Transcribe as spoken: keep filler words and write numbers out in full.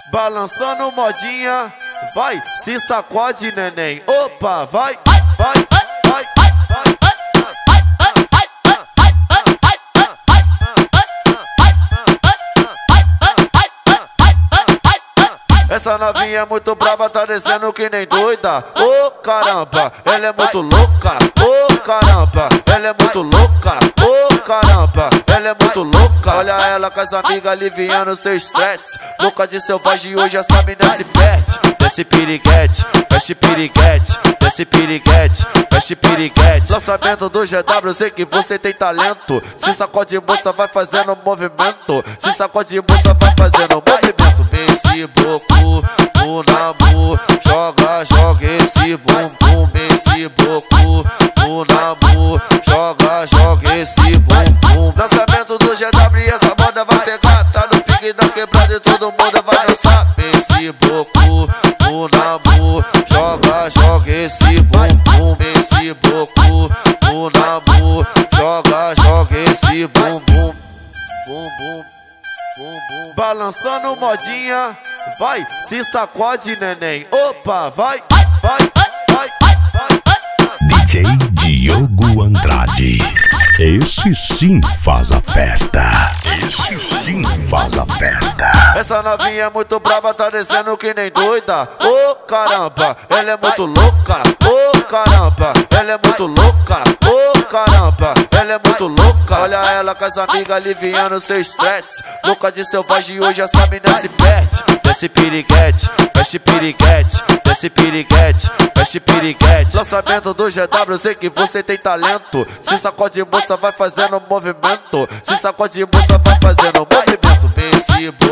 Balançando modinha, vai, se sacode, neném. Opa, vai, vai, vai, vai. Essa novinha é muito brava, tá descendo que nem doida. Ô, oh, caramba, ela é muito louca. Ô, oh, caramba, ela é muito louca. Ô, oh, caramba, ela é muito louca. Olha ela com as amigas aliviando seu estresse. Louca de selvagem hoje essa mina se perde. Desce piriguete, desce piriguete, desce piriguete, desce piriguete. Lançamento do G W, sei que você tem talento. Se sacode moça vai fazendo movimento. Se sacode moça vai fazendo movimento. Esse bloco, no namu, joga, joga esse bumbum. Esse bloco, no namu, joga, joga esse bumbum. Lançamento do G W e essa moda vai pegar. Tá no pique da quebrada e todo mundo vai dançar. Esse bloco, no namu, joga, joga esse bumbum. Esse bloco, no namu, joga, joga esse bumbum. Bumbum. Balançando modinha, vai, se sacode, neném. Opa, vai, vai, vai, vai. D J Diogo Andrade. Esse sim faz a festa. Esse sim faz a festa. Essa novinha é muito brava, tá descendo que nem doida. Ô, oh, caramba, ela é muito louca. Ô, oh, caramba, ela é muito louca. Ô, oh, caramba, ela é muito louca. Olha ela com as amigas aliviando seu estresse. Louca de selvagem hoje essa mina se perde. Desce piriguete, desce piriguete, desce piriguete, desce piriguete. Lançamento do G W, sei que você tem talento. Se sacode moça vai fazendo movimento. Se sacode moça vai fazendo movimento. Esse